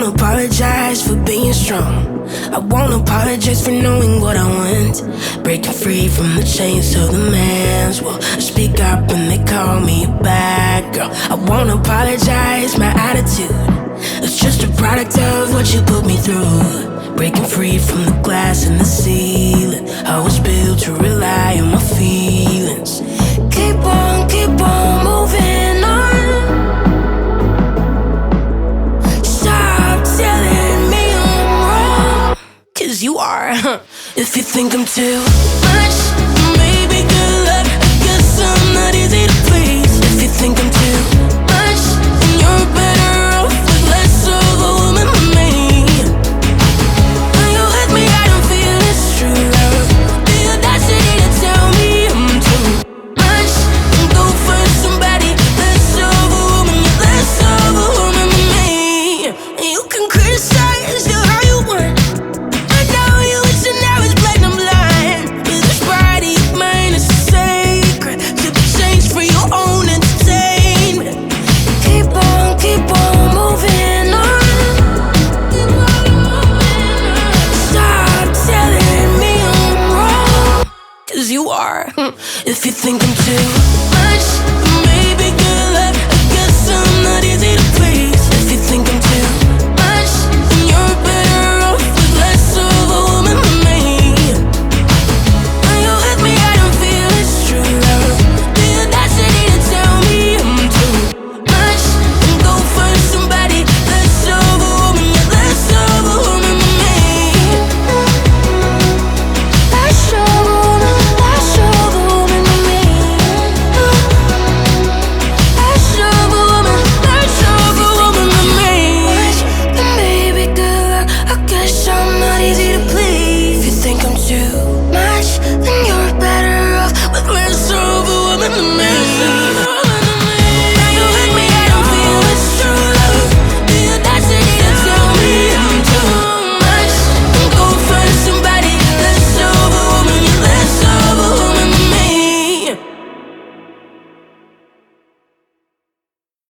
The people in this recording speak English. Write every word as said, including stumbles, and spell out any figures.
won't apologize for being strong. I won't apologize for knowing what I want. Breaking free from the chains of the man's will. I speak up when they call me a bad girl. I won't apologize, my attitude is just a product of what you put me through. Breaking free from the glass in the ceiling. I was built to rely on my feelings. Keep on, keep on moving on. Stop telling me I'm wrong, 'cause you are. If you think I'm too much, maybe good luck. I guess I'm not easy to please. If you think I'm too much, then you're better off with less of a woman than me. When you hit me, I don't feel it's true love. The audacity to tell me I'm too much, and go for somebody less of a woman, yeah, less of a woman than me. You can criticize you how you want. I know you wish and now it's platinum blind. But this body of mine is sacred to be changed for your own entertainment. Keep on, keep on moving on. Stop telling me I'm wrong, 'cause you are. If you think I'm too much, maybe good luck. I guess I'm not easy to please. If you think I'm too